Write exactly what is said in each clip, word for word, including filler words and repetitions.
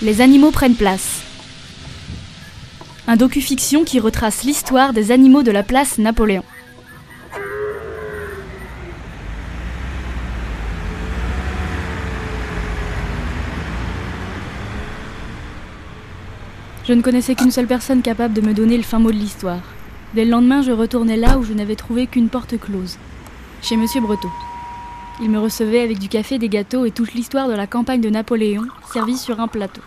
Les animaux prennent place. Un docu-fiction qui retrace l'histoire des animaux de la place Napoléon. Je ne connaissais qu'une seule personne capable de me donner le fin mot de l'histoire. Dès le lendemain, je retournais là où je n'avais trouvé qu'une porte close, chez Monsieur Breteau. Il me recevait avec du café, des gâteaux et toute l'histoire de la campagne de Napoléon, servie sur un plateau.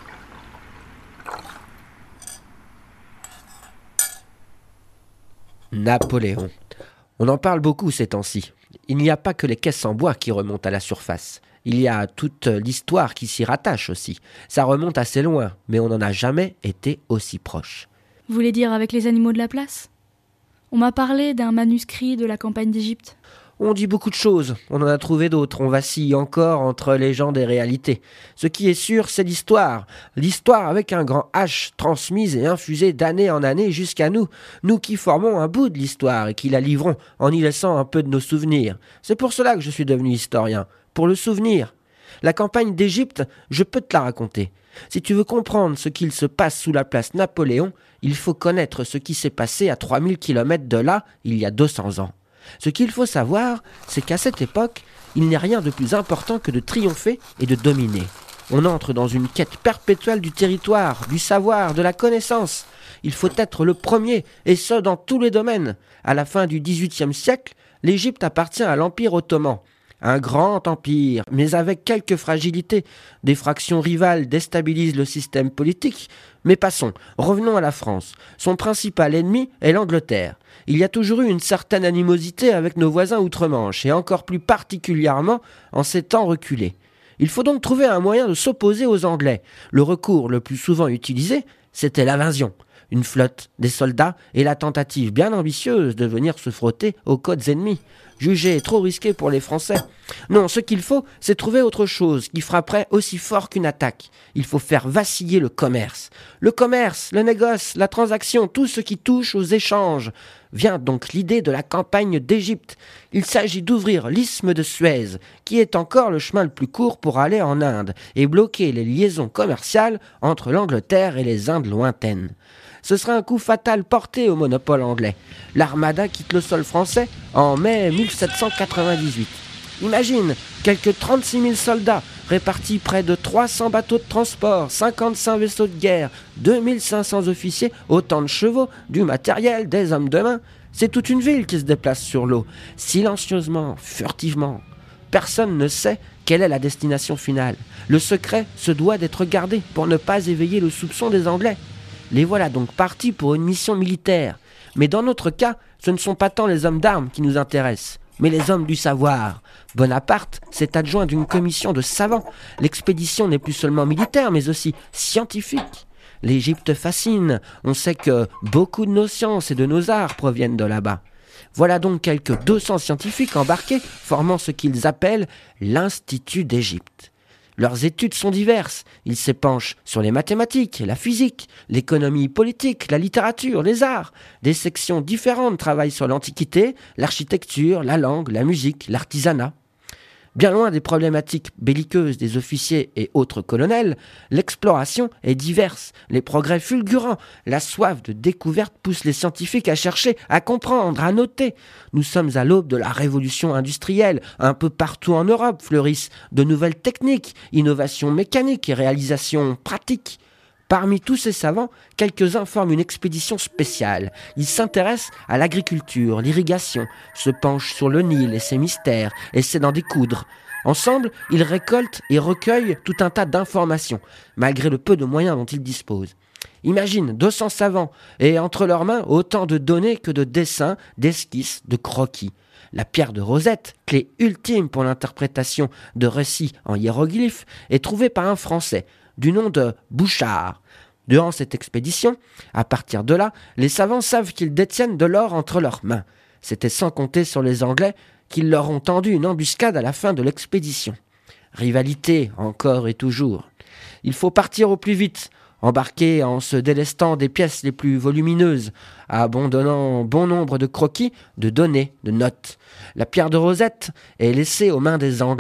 Napoléon. On en parle beaucoup ces temps-ci. Il n'y a pas que les caisses en bois qui remontent à la surface. Il y a toute l'histoire qui s'y rattache aussi. Ça remonte assez loin, mais on n'en a jamais été aussi proche. Vous voulez dire avec les animaux de la place ? On m'a parlé d'un manuscrit de la campagne d'Égypte. On dit beaucoup de choses, on en a trouvé d'autres, on vacille encore entre légende et réalité. Ce qui est sûr, c'est l'histoire. L'histoire avec un grand H, transmise et infusée d'année en année jusqu'à nous. Nous qui formons un bout de l'histoire et qui la livrons en y laissant un peu de nos souvenirs. C'est pour cela que je suis devenu historien, pour le souvenir. La campagne d'Égypte, je peux te la raconter. Si tu veux comprendre ce qu'il se passe sous la place Napoléon, il faut connaître ce qui s'est passé à trois mille kilomètres de là, il y a deux cents ans. Ce qu'il faut savoir, c'est qu'à cette époque, il n'est rien de plus important que de triompher et de dominer. On entre dans une quête perpétuelle du territoire, du savoir, de la connaissance. Il faut être le premier, et ce dans tous les domaines. À la fin du dix-huitième siècle, l'Égypte appartient à l'Empire ottoman. Un grand empire, mais avec quelques fragilités. Des fractions rivales déstabilisent le système politique. Mais passons, revenons à la France. Son principal ennemi est l'Angleterre. Il y a toujours eu une certaine animosité avec nos voisins outre-Manche, et encore plus particulièrement en ces temps reculés. Il faut donc trouver un moyen de s'opposer aux Anglais. Le recours le plus souvent utilisé, c'était l'invasion. Une flotte, des soldats et la tentative bien ambitieuse de venir se frotter aux côtes ennemies. Jugé trop risqué pour les Français. Non, ce qu'il faut, c'est trouver autre chose qui frapperait aussi fort qu'une attaque. Il faut faire vaciller le commerce. Le commerce, le négoce, la transaction, tout ce qui touche aux échanges. Vient donc l'idée de la campagne d'Égypte. Il s'agit d'ouvrir l'isthme de Suez, qui est encore le chemin le plus court pour aller en Inde, et bloquer les liaisons commerciales entre l'Angleterre et les Indes lointaines. Ce sera un coup fatal porté au monopole anglais. L'Armada quitte le sol français en mai mille sept cent quatre-vingt-dix-huit. Imagine, quelques trente-six mille soldats, répartis près de trois cents bateaux de transport, cinquante-cinq vaisseaux de guerre, deux mille cinq cents officiers, autant de chevaux, du matériel, des hommes de main. C'est toute une ville qui se déplace sur l'eau, silencieusement, furtivement. Personne ne sait quelle est la destination finale. Le secret se doit d'être gardé pour ne pas éveiller le soupçon des Anglais. Les voilà donc partis pour une mission militaire. Mais dans notre cas, ce ne sont pas tant les hommes d'armes qui nous intéressent, mais les hommes du savoir. Bonaparte s'est adjoint d'une commission de savants. L'expédition n'est plus seulement militaire, mais aussi scientifique. L'Égypte fascine. On sait que beaucoup de nos sciences et de nos arts proviennent de là-bas. Voilà donc quelques deux cents scientifiques embarqués, formant ce qu'ils appellent l'Institut d'Égypte. Leurs études sont diverses. Ils s'épanchent sur les mathématiques, la physique, l'économie politique, la littérature, les arts. Des sections différentes travaillent sur l'Antiquité, l'architecture, la langue, la musique, l'artisanat. Bien loin des problématiques belliqueuses des officiers et autres colonels, l'exploration est diverse, les progrès fulgurants, la soif de découverte pousse les scientifiques à chercher, à comprendre, à noter. Nous sommes à l'aube de la révolution industrielle. Un peu partout en Europe fleurissent de nouvelles techniques, innovations mécaniques et réalisations pratiques. Parmi tous ces savants, quelques-uns forment une expédition spéciale. Ils s'intéressent à l'agriculture, l'irrigation, se penchent sur le Nil et ses mystères, essaient d'en découdre. Ensemble, ils récoltent et recueillent tout un tas d'informations, malgré le peu de moyens dont ils disposent. Imagine deux cents savants, et entre leurs mains, autant de données que de dessins, d'esquisses, de croquis. La pierre de Rosette, clé ultime pour l'interprétation de récits en hiéroglyphes, est trouvée par un Français, du nom de Bouchard. Durant cette expédition, à partir de là, les savants savent qu'ils détiennent de l'or entre leurs mains. C'était sans compter sur les Anglais qui leur ont tendu une embuscade à la fin de l'expédition. Rivalité, encore et toujours. Il faut partir au plus vite, embarquer en se délestant des pièces les plus volumineuses, abandonnant bon nombre de croquis, de données, de notes. La pierre de Rosette est laissée aux mains des Anglais.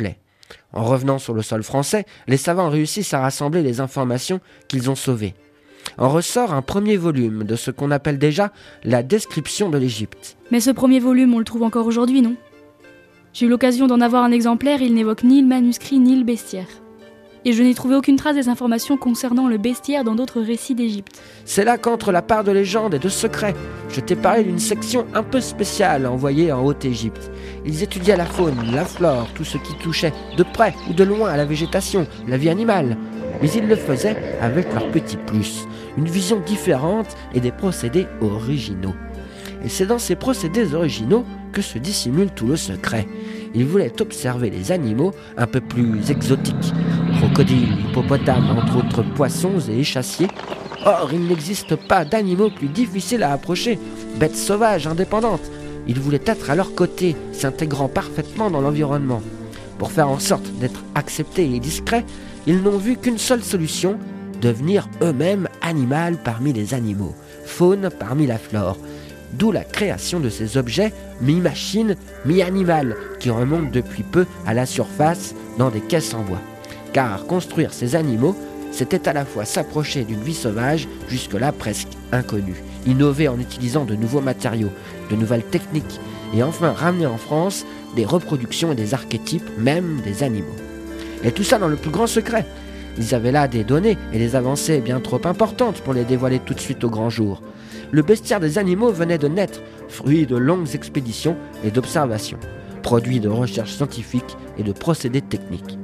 En revenant sur le sol français, les savants réussissent à rassembler les informations qu'ils ont sauvées. En ressort un premier volume de ce qu'on appelle déjà la description de l'Égypte. Mais ce premier volume, on le trouve encore aujourd'hui, non ? J'ai eu l'occasion d'en avoir un exemplaire, il n'évoque ni le manuscrit ni le bestiaire. Et je n'ai trouvé aucune trace des informations concernant le bestiaire dans d'autres récits d'Égypte. C'est là qu'entre la part de légende et de secret. Je t'ai parlé d'une section un peu spéciale envoyée en Haute-Égypte. Ils étudiaient la faune, la flore, tout ce qui touchait de près ou de loin à la végétation, la vie animale. Mais ils le faisaient avec leur petit plus, une vision différente et des procédés originaux. Et c'est dans ces procédés originaux que se dissimule tout le secret. Ils voulaient observer les animaux un peu plus exotiques, crocodiles, hippopotames, entre autres poissons et échassiers. Or, il n'existe pas d'animaux plus difficiles à approcher, bêtes sauvages, indépendantes. Ils voulaient être à leur côté, s'intégrant parfaitement dans l'environnement. Pour faire en sorte d'être acceptés et discrets, ils n'ont vu qu'une seule solution, devenir eux-mêmes animal parmi les animaux, faune parmi la flore. D'où la création de ces objets mi-machine, mi-animal, qui remontent depuis peu à la surface dans des caisses en bois. Car construire ces animaux, c'était à la fois s'approcher d'une vie sauvage, jusque-là presque inconnue, innover en utilisant de nouveaux matériaux, de nouvelles techniques, et enfin ramener en France des reproductions et des archétypes, même des animaux. Et tout ça dans le plus grand secret. Ils avaient là des données et des avancées bien trop importantes pour les dévoiler tout de suite au grand jour. Le bestiaire des animaux venait de naître, fruit de longues expéditions et d'observations, produit de recherches scientifiques et de procédés techniques.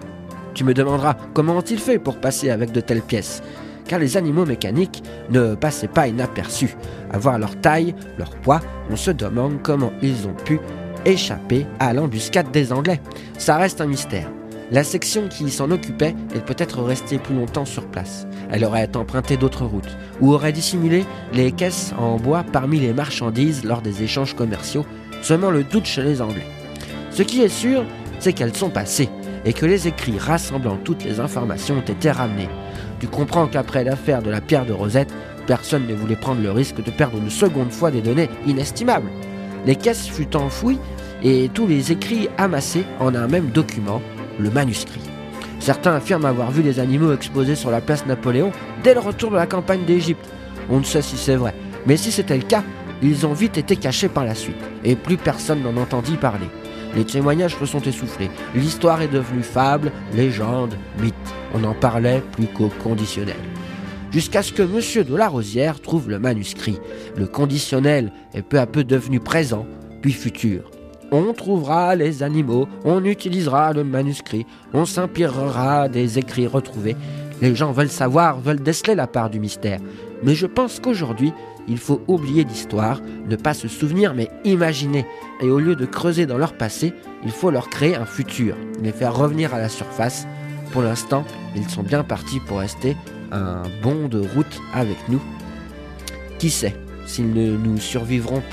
Tu me demanderas comment ont-ils fait pour passer avec de telles pièces ? Car les animaux mécaniques ne passaient pas inaperçus. À voir leur taille, leur poids, on se demande comment ils ont pu échapper à l'embuscade des Anglais. Ça reste un mystère. La section qui s'en occupait est peut-être restée plus longtemps sur place. Elle aurait emprunté d'autres routes, ou aurait dissimulé les caisses en bois parmi les marchandises lors des échanges commerciaux, semant le doute chez les Anglais. Ce qui est sûr, c'est qu'elles sont passées, et que les écrits rassemblant toutes les informations ont été ramenés. Tu comprends qu'après l'affaire de la pierre de Rosette, personne ne voulait prendre le risque de perdre une seconde fois des données inestimables. Les caisses furent enfouies, et tous les écrits amassés en un même document, le manuscrit. Certains affirment avoir vu les animaux exposés sur la place Napoléon dès le retour de la campagne d'Égypte. On ne sait si c'est vrai, mais si c'était le cas, ils ont vite été cachés par la suite, et plus personne n'en entendit parler. Les témoignages se sont essoufflés, l'histoire est devenue fable, légende, mythe. On n'en parlait plus qu'au conditionnel. Jusqu'à ce que Monsieur de la Rosière trouve le manuscrit. Le conditionnel est peu à peu devenu présent, puis futur. On trouvera les animaux, on utilisera le manuscrit, on s'inspirera des écrits retrouvés. Les gens veulent savoir, veulent déceler la part du mystère. Mais je pense qu'aujourd'hui, il faut oublier l'histoire, ne pas se souvenir mais imaginer. Et au lieu de creuser dans leur passé, il faut leur créer un futur, les faire revenir à la surface. Pour l'instant, ils sont bien partis pour rester un bond de route avec nous. Qui sait s'ils ne nous survivront pas ?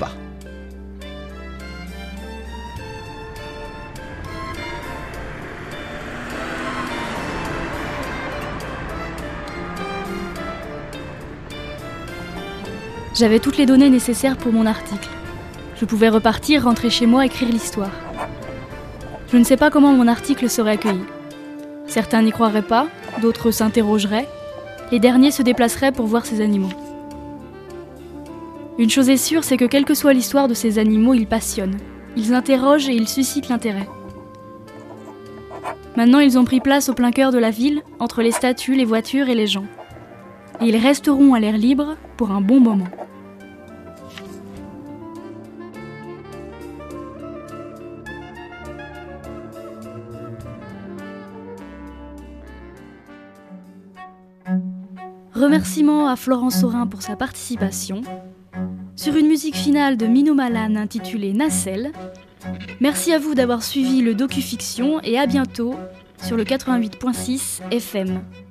J'avais toutes les données nécessaires pour mon article. Je pouvais repartir, rentrer chez moi, écrire l'histoire. Je ne sais pas comment mon article serait accueilli. Certains n'y croiraient pas, d'autres s'interrogeraient, les derniers se déplaceraient pour voir ces animaux. Une chose est sûre, c'est que quelle que soit l'histoire de ces animaux, ils passionnent, ils interrogent et ils suscitent l'intérêt. Maintenant, ils ont pris place au plein cœur de la ville, entre les statues, les voitures et les gens. Et ils resteront à l'air libre pour un bon moment. Remerciements à Florence Saurin pour sa participation. Sur une musique finale de Mino Malan intitulée Nacelle. Merci à vous d'avoir suivi le docu-fiction et à bientôt sur le quatre-vingt-huit point six F M.